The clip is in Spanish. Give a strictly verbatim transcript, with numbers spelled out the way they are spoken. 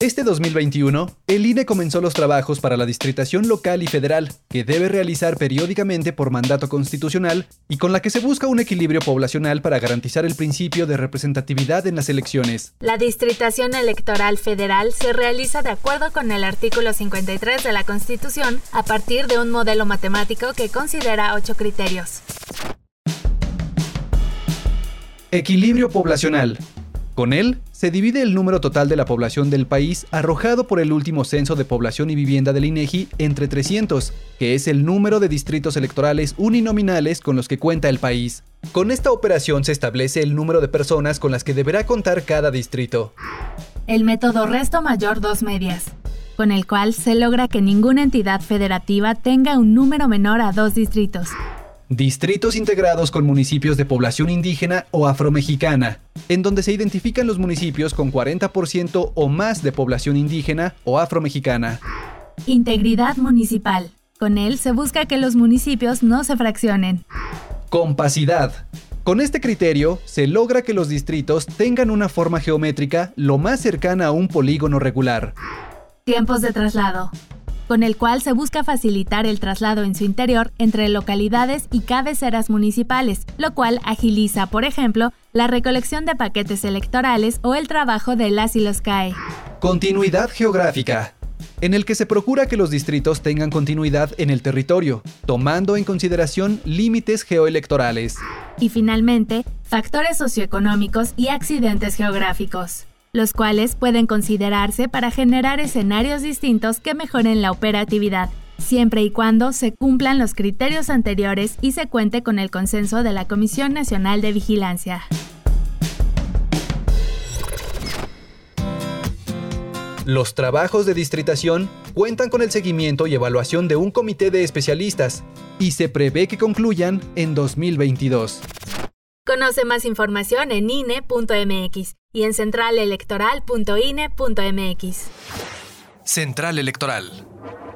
Este dos mil veintiuno, el I N E comenzó los trabajos para la distritación local y federal, que debe realizar periódicamente por mandato constitucional y con la que se busca un equilibrio poblacional para garantizar el principio de representatividad en las elecciones. La distritación electoral federal se realiza de acuerdo con el artículo cincuenta y tres de la Constitución a partir de un modelo matemático que considera ocho criterios. Equilibrio poblacional. Con él, se divide el número total de la población del país arrojado por el último censo de población y vivienda del INEGI entre trescientos, que es el número de distritos electorales uninominales con los que cuenta el país. Con esta operación se establece el número de personas con las que deberá contar cada distrito. El método resto mayor dos medias, con el cual se logra que ninguna entidad federativa tenga un número menor a dos distritos. Distritos integrados con municipios de población indígena o afromexicana, en donde se identifican los municipios con cuarenta por ciento o más de población indígena o afromexicana. Integridad municipal. Con él se busca que los municipios no se fraccionen. Compacidad. Con este criterio, se logra que los distritos tengan una forma geométrica lo más cercana a un polígono regular. Tiempos de traslado, con el cual se busca facilitar el traslado en su interior entre localidades y cabeceras municipales, lo cual agiliza, por ejemplo, la recolección de paquetes electorales o el trabajo de las y los C A E. Continuidad geográfica, en el que se procura que los distritos tengan continuidad en el territorio, tomando en consideración límites geoelectorales. Y finalmente, factores socioeconómicos y accidentes geográficos, los cuales pueden considerarse para generar escenarios distintos que mejoren la operatividad, siempre y cuando se cumplan los criterios anteriores y se cuente con el consenso de la Comisión Nacional de Vigilancia. Los trabajos de distritación cuentan con el seguimiento y evaluación de un comité de especialistas y se prevé que concluyan en dos mil veintidós. Conoce más información en I N E punto M X y en central electoral punto I N E punto M X. Central Electoral.